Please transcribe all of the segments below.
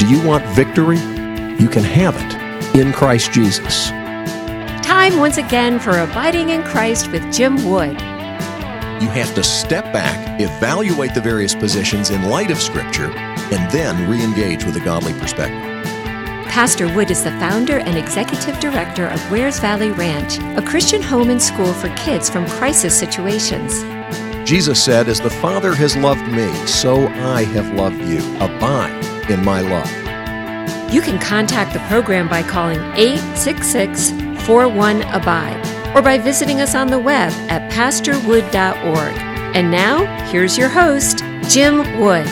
Do you want victory? You can have it in Christ Jesus. Time once again for Abiding in Christ with Jim Wood. You have to step back, evaluate the various positions in light of Scripture, and then re-engage with a godly perspective. Pastor Wood is the founder and executive director of Wares Valley Ranch, a Christian home and school for kids from crisis situations. Jesus said, "As the Father has loved me, so I have loved you. Abide in my love." You can contact the program by calling 866-41-ABIDE or by visiting us on the web at pastorwood.org. And now, here's your host, Jim Wood.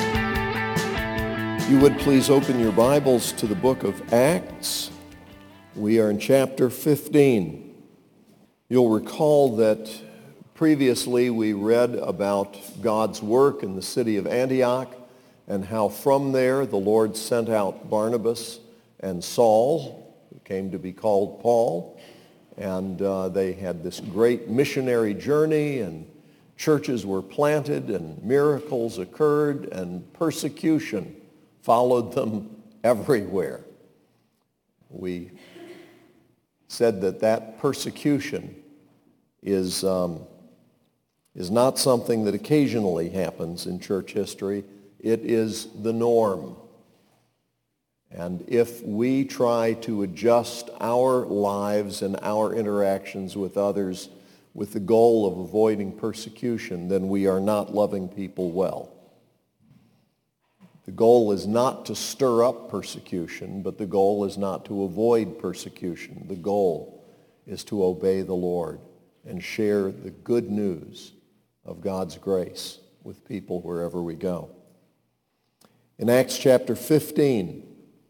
You would please open your Bibles to the book of Acts. We are in chapter 15. You'll recall that previously we read about God's work in the city of Antioch and how from there the Lord sent out Barnabas and Saul, who came to be called Paul, and they had this great missionary journey, and churches were planted and miracles occurred and persecution followed them everywhere. We said that persecution is not something that occasionally happens in church history. It is the norm. And if we try to adjust our lives and our interactions with others with the goal of avoiding persecution, then we are not loving people well. The goal is not to stir up persecution, but the goal is not to avoid persecution. The goal is to obey the Lord and share the good news of God's grace with people wherever we go. In Acts chapter 15,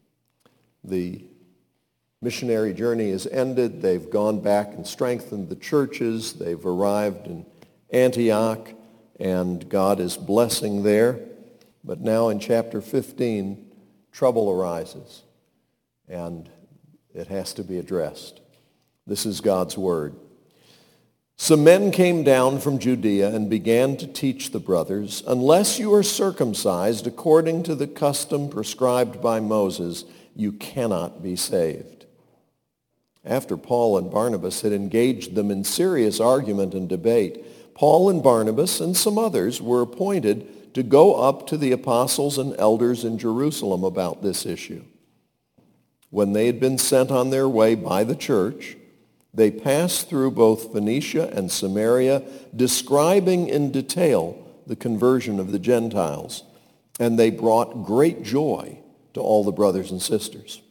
the missionary journey is ended. They've gone back and strengthened the churches. They've arrived in Antioch, and God is blessing there. But now in chapter 15, trouble arises, and it has to be addressed. This is God's word. Some men came down from Judea and began to teach the brothers, "Unless you are circumcised according to the custom prescribed by Moses, you cannot be saved." After Paul and Barnabas had engaged them in serious argument and debate, Paul and Barnabas and some others were appointed to go up to the apostles and elders in Jerusalem about this issue. When they had been sent on their way by the church, they passed through both Phoenicia and Samaria, describing in detail the conversion of the Gentiles, and they brought great joy to all the brothers and sisters.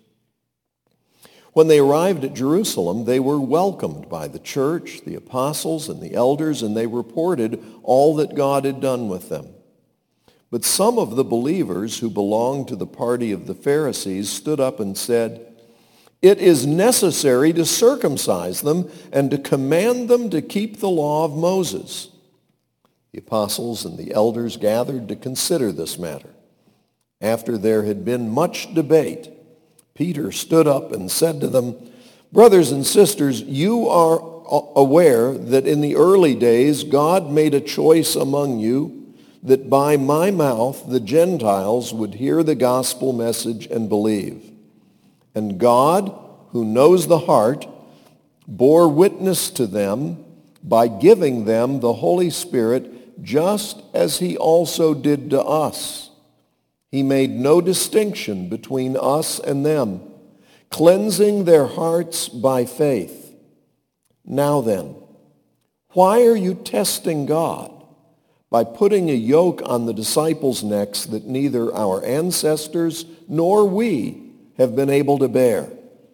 When they arrived at Jerusalem, they were welcomed by the church, the apostles, and the elders, and they reported all that God had done with them. But some of the believers who belonged to the party of the Pharisees stood up and said, "It is necessary to circumcise them and to command them to keep the law of Moses." The apostles and the elders gathered to consider this matter. After there had been much debate, Peter stood up and said to them, "Brothers and sisters, you are aware that in the early days God made a choice among you that by my mouth the Gentiles would hear the gospel message and believe. And God, who knows the heart, bore witness to them by giving them the Holy Spirit, just as he also did to us. He made no distinction between us and them, cleansing their hearts by faith. Now then, why are you testing God by putting a yoke on the disciples' necks that neither our ancestors nor we have been able to bear?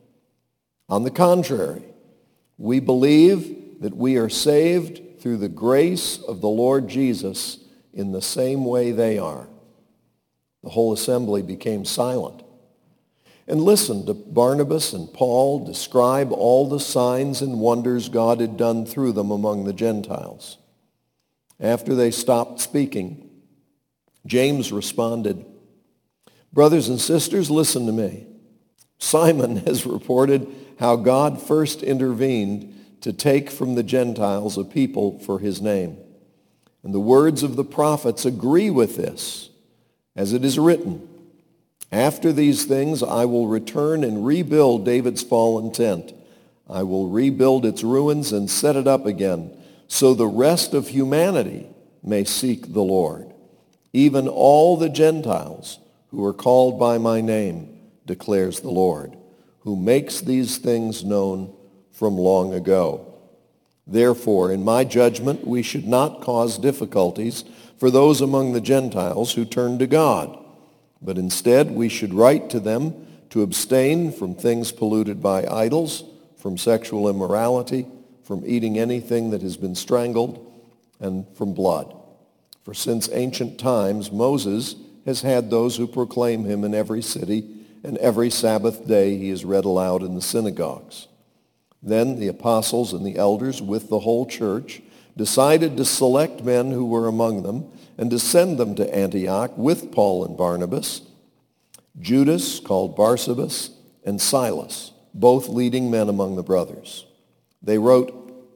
On the contrary, we believe that we are saved through the grace of the Lord Jesus in the same way they are." The whole assembly became silent and listened to Barnabas and Paul describe all the signs and wonders God had done through them among the Gentiles. After they stopped speaking, James responded, "Brothers and sisters, listen to me. Simon has reported how God first intervened to take from the Gentiles a people for his name. And the words of the prophets agree with this, as it is written, After these things, I will return and rebuild David's fallen tent. I will rebuild its ruins and set it up again, so the rest of humanity may seek the Lord, even all the Gentiles who are called by my name, declares the Lord, who makes these things known from long ago. Therefore, in my judgment, we should not cause difficulties for those among the Gentiles who turn to God, but instead we should write to them to abstain from things polluted by idols, from sexual immorality, from eating anything that has been strangled, and from blood. For since ancient times Moses has had those who proclaim him in every city, and every Sabbath day he is read aloud in the synagogues. Then the apostles and the elders with the whole church decided to select men who were among them and to send them to Antioch with Paul and Barnabas, Judas, called Barsabas, and Silas, both leading men among the brothers. They wrote,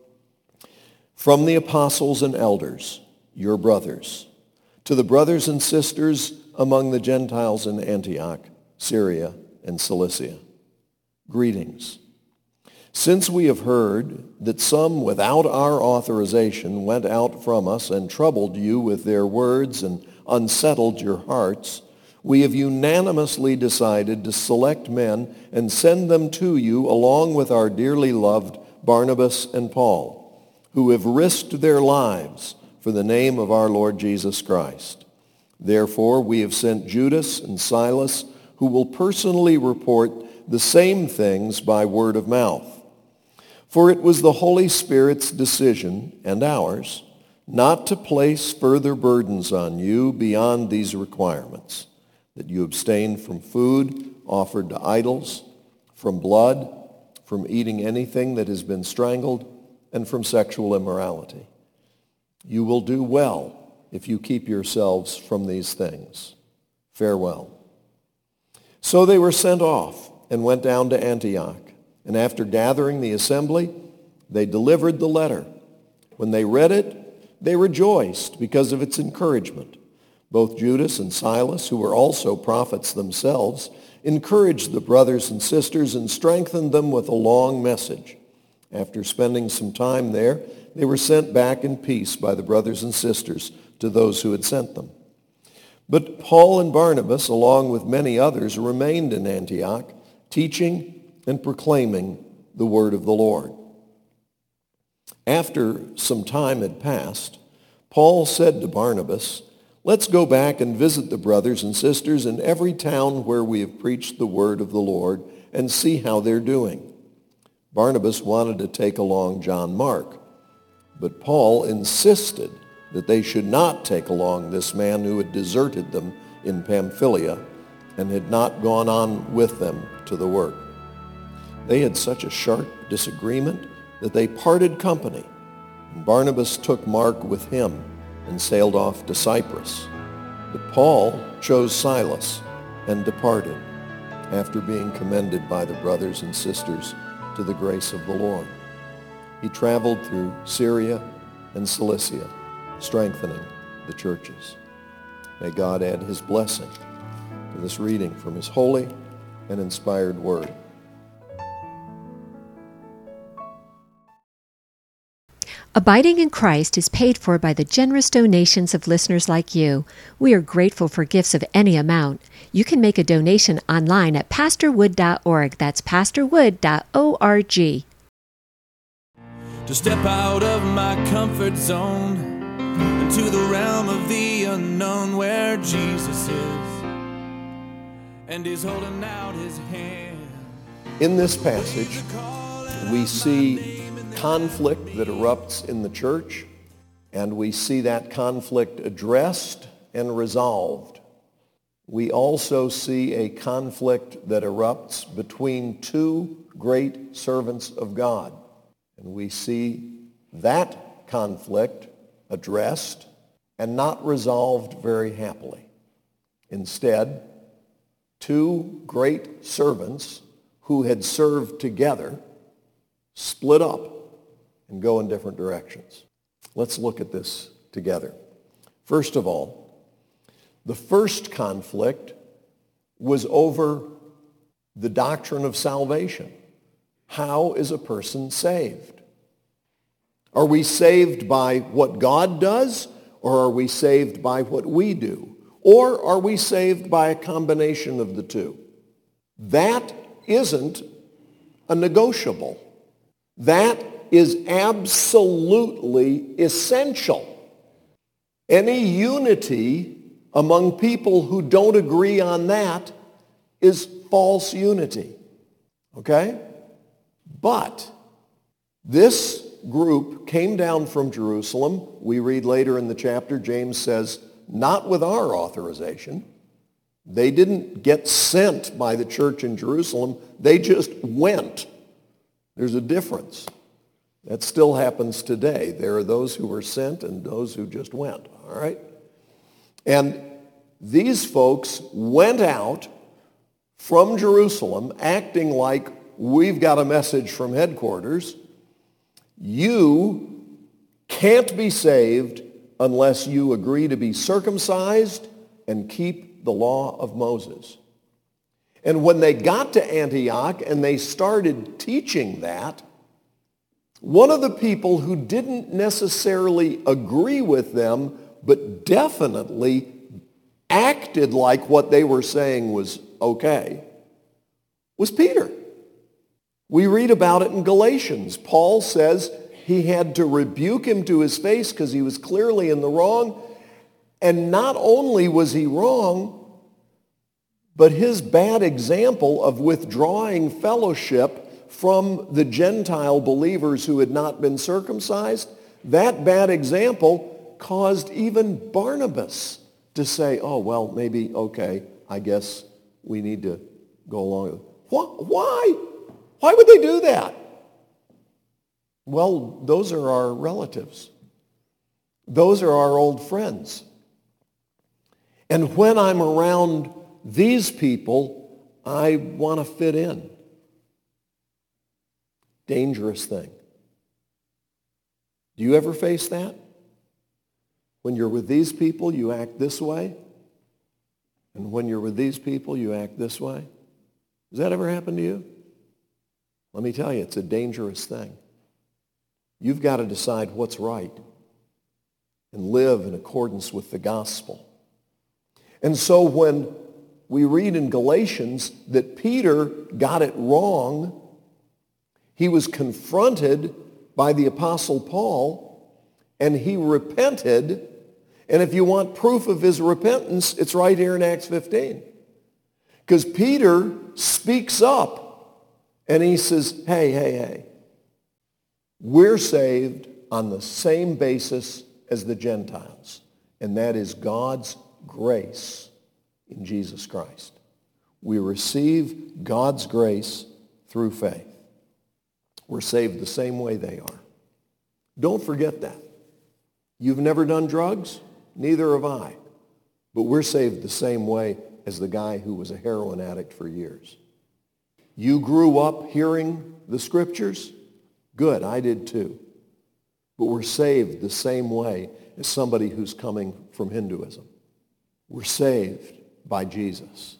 "From the apostles and elders, your brothers, to the brothers and sisters among the Gentiles in Antioch, Syria, and Cilicia, greetings. Since we have heard that some without our authorization went out from us and troubled you with their words and unsettled your hearts, we have unanimously decided to select men and send them to you along with our dearly loved Barnabas and Paul, who have risked their lives for the name of our Lord Jesus Christ. Therefore, we have sent Judas and Silas, who will personally report the same things by word of mouth. For it was the Holy Spirit's decision, and ours, not to place further burdens on you beyond these requirements, that you abstain from food offered to idols, from blood, from eating anything that has been strangled, and from sexual immorality. You will do well if you keep yourselves from these things. Farewell." So they were sent off and went down to Antioch. And after gathering the assembly, they delivered the letter. When they read it, they rejoiced because of its encouragement. Both Judas and Silas, who were also prophets themselves, encouraged the brothers and sisters and strengthened them with a long message. After spending some time there, they were sent back in peace by the brothers and sisters to those who had sent them. But Paul and Barnabas, along with many others, remained in Antioch, teaching and proclaiming the word of the Lord. After some time had passed, Paul said to Barnabas, "Let's go back and visit the brothers and sisters in every town where we have preached the word of the Lord and see how they're doing." Barnabas wanted to take along John Mark, but Paul insisted that they should not take along this man who had deserted them in Pamphylia and had not gone on with them to the work. They had such a sharp disagreement that they parted company, and Barnabas took Mark with him and sailed off to Cyprus. But Paul chose Silas and departed, after being commended by the brothers and sisters to the grace of the Lord. He traveled through Syria and Cilicia, strengthening the churches. May God add his blessing to this reading from his holy and inspired word. Abiding in Christ is paid for by the generous donations of listeners like you. We are grateful for gifts of any amount. You can make a donation online at pastorwood.org. That's pastorwood.org. To step out of my comfort zone into the realm of the unknown where Jesus is and he's holding out his hand. In this passage, we see conflict that erupts in the church, and we see that conflict addressed and resolved. We also see a conflict that erupts between two great servants of God, and we see that conflict addressed and not resolved very happily. Instead, two great servants who had served together split up and go in different directions. Let's look at this together. First of all, the first conflict was over the doctrine of salvation. How is a person saved? Are we saved by what God does, or are we saved by what we do? Or are we saved by a combination of the two? That isn't a negotiable. That is absolutely essential. Any unity among people who don't agree on that is false unity. Okay? But this group came down from Jerusalem. We read later in the chapter, James says, not with our authorization. They didn't get sent by the church in Jerusalem. They just went. There's a difference. That still happens today. There are those who were sent and those who just went. All right? And these folks went out from Jerusalem acting like we've got a message from headquarters. You can't be saved unless you agree to be circumcised and keep the law of Moses. And when they got to Antioch and they started teaching that, one of the people who didn't necessarily agree with them, but definitely acted like what they were saying was okay, was Peter. We read about it in Galatians. Paul says he had to rebuke him to his face because he was clearly in the wrong. And not only was he wrong, but his bad example of withdrawing fellowship from the Gentile believers who had not been circumcised, that bad example caused even Barnabas to say, oh, well, maybe, okay, I guess we need to go along. Why? Why would they do that? Well, those are our relatives. Those are our old friends. And when I'm around these people, I want to fit in. Dangerous thing. Do you ever face that? When you're with these people, you act this way. And when you're with these people, you act this way. Does that ever happen to you? Let me tell you, it's a dangerous thing. You've got to decide what's right and live in accordance with the gospel. And so when we read in Galatians that Peter got it wrong, he was confronted by the Apostle Paul, and he repented. And if you want proof of his repentance, it's right here in Acts 15. Because Peter speaks up, and he says, hey, we're saved on the same basis as the Gentiles, and that is God's grace in Jesus Christ. We receive God's grace through faith. We're saved the same way they are. Don't forget that. You've never done drugs? Neither have I. But we're saved the same way as the guy who was a heroin addict for years. You grew up hearing the scriptures? Good, I did too. But we're saved the same way as somebody who's coming from Hinduism. We're saved by Jesus.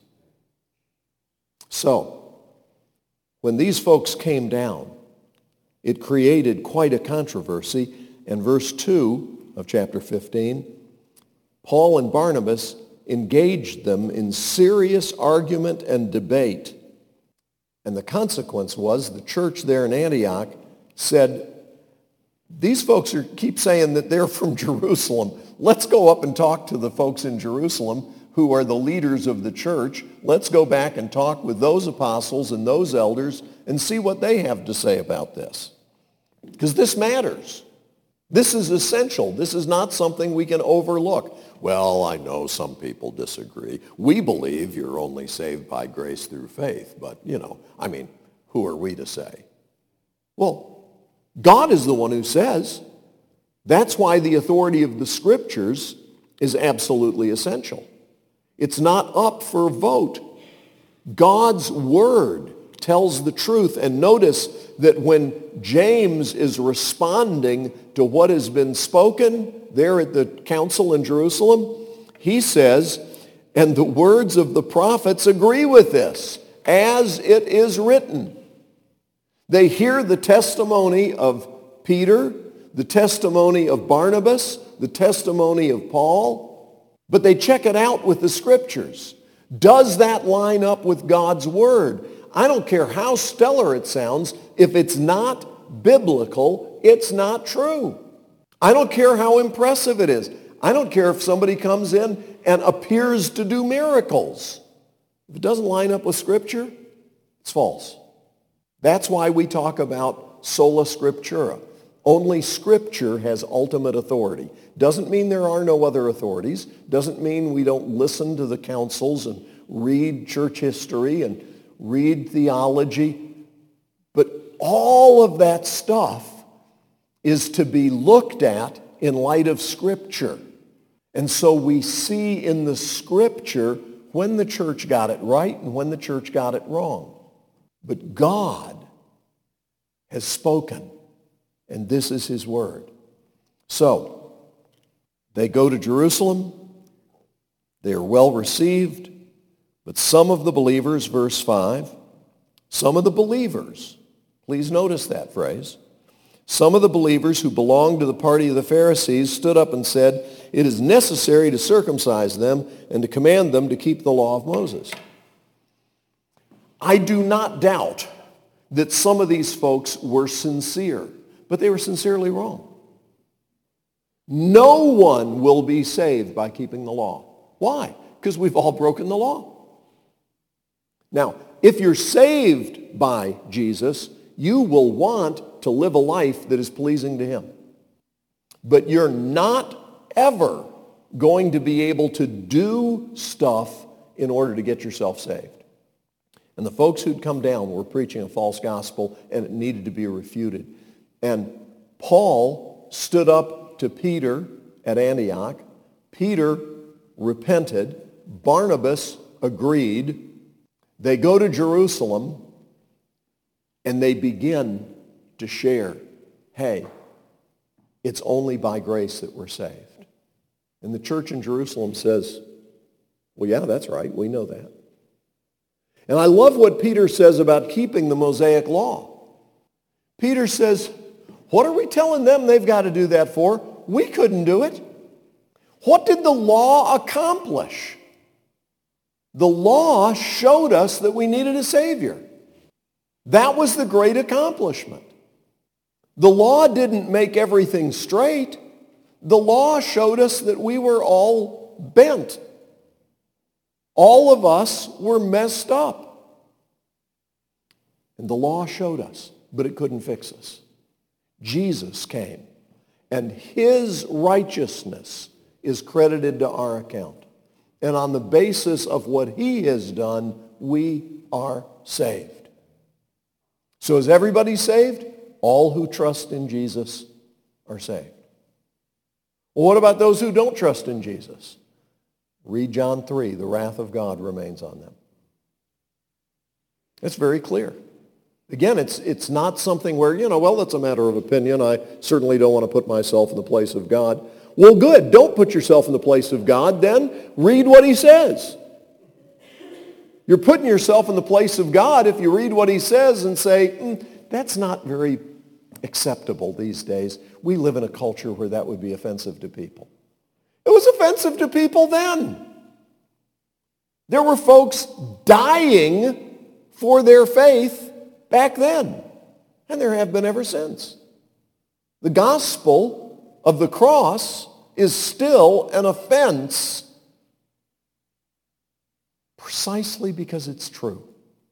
So, when these folks came down, it created quite a controversy. And verse 2 of chapter 15, Paul and Barnabas engaged them in serious argument and debate. And the consequence was the church there in Antioch said, these folks keep saying that they're from Jerusalem. Let's go up and talk to the folks in Jerusalem who are the leaders of the church. Let's go back and talk with those apostles and those elders and see what they have to say about this. Because this matters. This is essential. This is not something we can overlook. Well, I know some people disagree. We believe you're only saved by grace through faith. But, who are we to say? Well, God is the one who says. That's why the authority of the scriptures is absolutely essential. It's not up for vote. God's word tells the truth. And notice that when James is responding to what has been spoken there at the council in Jerusalem, he says, And the words of the prophets agree with this, as it is written. They hear the testimony of Peter, the testimony of Barnabas, the testimony of Paul, but they check it out with the Scriptures. Does that line up with God's Word? I don't care how stellar it sounds. If it's not biblical, it's not true. I don't care how impressive it is. I don't care if somebody comes in and appears to do miracles. If it doesn't line up with Scripture, it's false. That's why we talk about sola scriptura. Only Scripture has ultimate authority. Doesn't mean there are no other authorities. Doesn't mean we don't listen to the councils and read church history and read theology. But all of that stuff is to be looked at in light of Scripture. And so we see in the Scripture when the church got it right and when the church got it wrong. But God has spoken, and this is his word. So, they go to Jerusalem. They are well received. But some of the believers, verse 5, some of the believers, please notice that phrase, some of the believers who belonged to the party of the Pharisees stood up and said, "It is necessary to circumcise them and to command them to keep the law of Moses." I do not doubt that some of these folks were sincere, but they were sincerely wrong. No one will be saved by keeping the law. Why? Because we've all broken the law. Now, if you're saved by Jesus, you will want to live a life that is pleasing to him. But you're not ever going to be able to do stuff in order to get yourself saved. And the folks who'd come down were preaching a false gospel, and it needed to be refuted. And Paul stood up to Peter at Antioch. Peter repented. Barnabas agreed. They go to Jerusalem, and they begin to share, hey, it's only by grace that we're saved. And the church in Jerusalem says, well, yeah, that's right. We know that. And I love what Peter says about keeping the Mosaic law. Peter says, what are we telling them they've got to do that for? We couldn't do it. What did the law accomplish? The law showed us that we needed a Savior. That was the great accomplishment. The law didn't make everything straight. The law showed us that we were all bent. All of us were messed up. And the law showed us, but it couldn't fix us. Jesus came, and his righteousness is credited to our account. And on the basis of what he has done, we are saved. So is everybody saved? All who trust in Jesus are saved. Well, what about those who don't trust in Jesus? Read John 3. The wrath of God remains on them. It's very clear. Again, it's not something where, well, that's a matter of opinion. I certainly don't want to put myself in the place of God. Well, good. Don't put yourself in the place of God then. Read what he says. You're putting yourself in the place of God if you read what he says and say, that's not very acceptable these days. We live in a culture where that would be offensive to people. It was offensive to people then. There were folks dying for their faith back then, and there have been ever since. The gospel of the cross is still an offense precisely because it's true.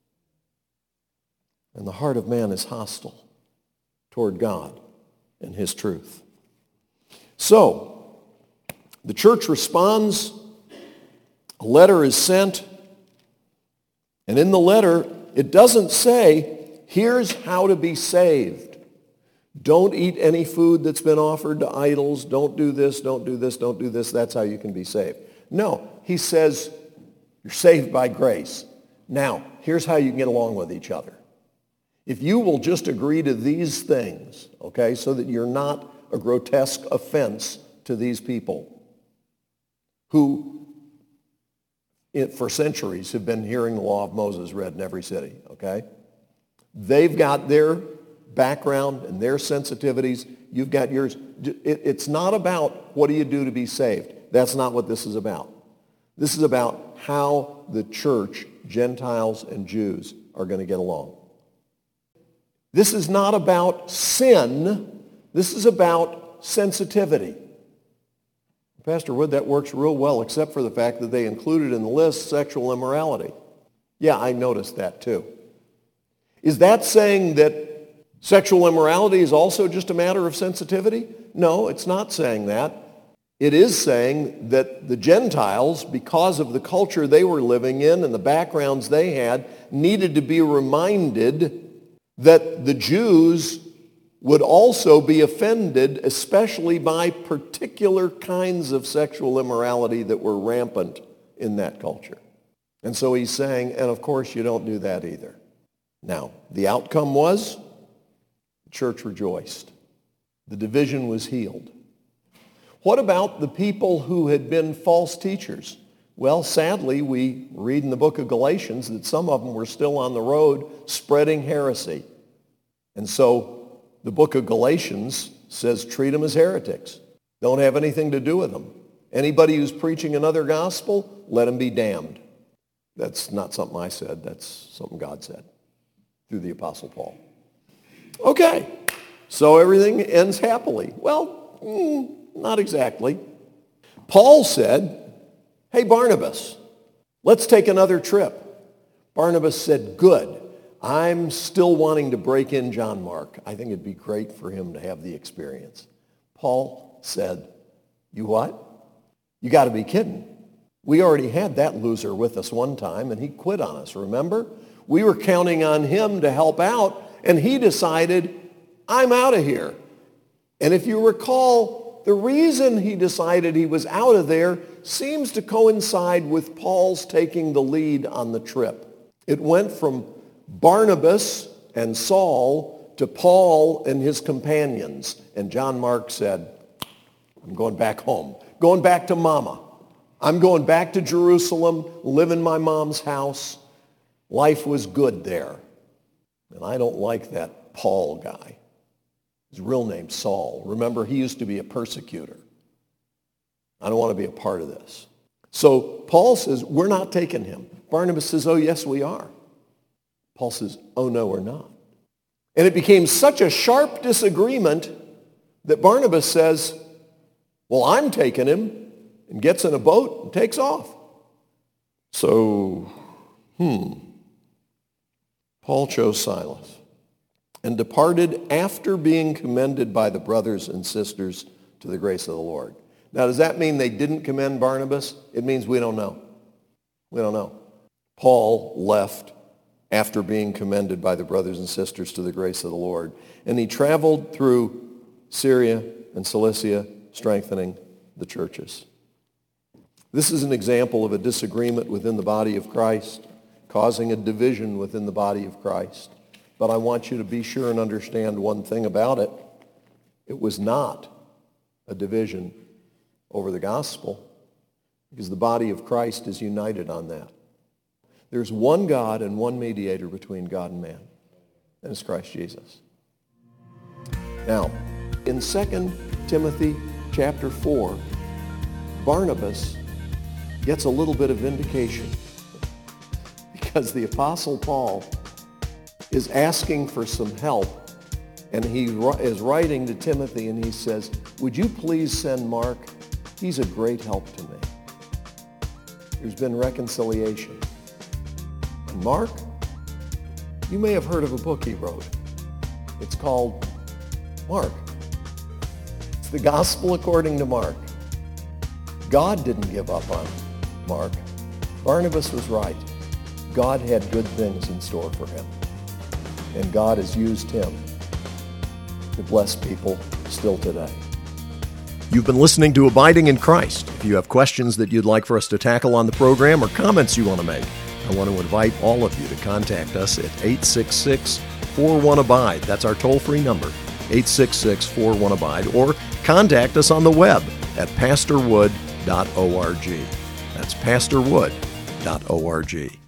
And the heart of man is hostile toward God and his truth. So, the church responds, a letter is sent, and in the letter, it doesn't say, here's how to be saved. Don't eat any food that's been offered to idols. Don't do this, don't do this, don't do this. That's how you can be saved. No, he says, you're saved by grace. Now, here's how you can get along with each other. If you will just agree to these things, okay, so that you're not a grotesque offense to these people who for centuries have been hearing the law of Moses read in every city, okay? They've got their background and their sensitivities. You've got yours. It's not about what do you do to be saved. That's not what this is about. This is about how the church, Gentiles and Jews, are going to get along. This is not about sin. This is about sensitivity. Pastor Wood, that works real well, except for the fact that they included in the list sexual immorality. Yeah, I noticed that too. Is that saying that sexual immorality is also just a matter of sensitivity? No, it's not saying that. It is saying that the Gentiles, because of the culture they were living in and the backgrounds they had, needed to be reminded that the Jews would also be offended, especially by particular kinds of sexual immorality that were rampant in that culture. And so he's saying, and of course you don't do that either. Now, the outcome was the church rejoiced. The division was healed. What about the people who had been false teachers? Well, sadly, we read in the book of Galatians that some of them were still on the road spreading heresy. And so the book of Galatians says treat them as heretics. Don't have anything to do with them. Anybody who's preaching another gospel, let them be damned. That's not something I said. That's something God said through the Apostle Paul. Okay, so everything ends happily. Well, not exactly. Paul said, hey, Barnabas, let's take another trip. Barnabas said, good. I'm still wanting to break in John Mark. I think it'd be great for him to have the experience. Paul said, you what? You got to be kidding. We already had that loser with us one time, and he quit on us, remember? We were counting on him to help out, and he decided, I'm out of here. And if you recall, the reason he decided he was out of there seems to coincide with Paul's taking the lead on the trip. It went from Barnabas and Saul to Paul and his companions. And John Mark said, I'm going back home, going back to Mama. I'm going back to Jerusalem, live in my mom's house. Life was good there. And I don't like that Paul guy. His real name's Saul. Remember, he used to be a persecutor. I don't want to be a part of this. So Paul says, we're not taking him. Barnabas says, oh, yes, we are. Paul says, oh, no, we're not. And it became such a sharp disagreement that Barnabas says, well, I'm taking him, and gets in a boat and takes off. So, Paul chose Silas and departed after being commended by the brothers and sisters to the grace of the Lord. Now, does that mean they didn't commend Barnabas? It means we don't know. We don't know. Paul left after being commended by the brothers and sisters to the grace of the Lord. And he traveled through Syria and Cilicia, strengthening the churches. This is an example of a disagreement within the body of Christ, causing a division within the body of Christ. But I want you to be sure and understand one thing about it. It was not a division over the gospel, because the body of Christ is united on that. There's one God and one mediator between God and man, and it's Christ Jesus. Now, in 2 Timothy chapter 4, Barnabas gets a little bit of vindication because the Apostle Paul is asking for some help, and he is writing to Timothy, and he says, would you please send Mark? He's a great help to me. There's been reconciliation. And Mark, you may have heard of a book he wrote. It's called Mark. It's the gospel according to Mark. God didn't give up on Mark. Barnabas was right. God had good things in store for him. And God has used him to bless people still today. You've been listening to Abiding in Christ. If you have questions that you'd like for us to tackle on the program or comments you want to make, I want to invite all of you to contact us at 866-41-ABIDE. That's our toll-free number, 866-41-ABIDE, or contact us on the web at pastorwood.org. That's pastorwood.org. pastorwood.org.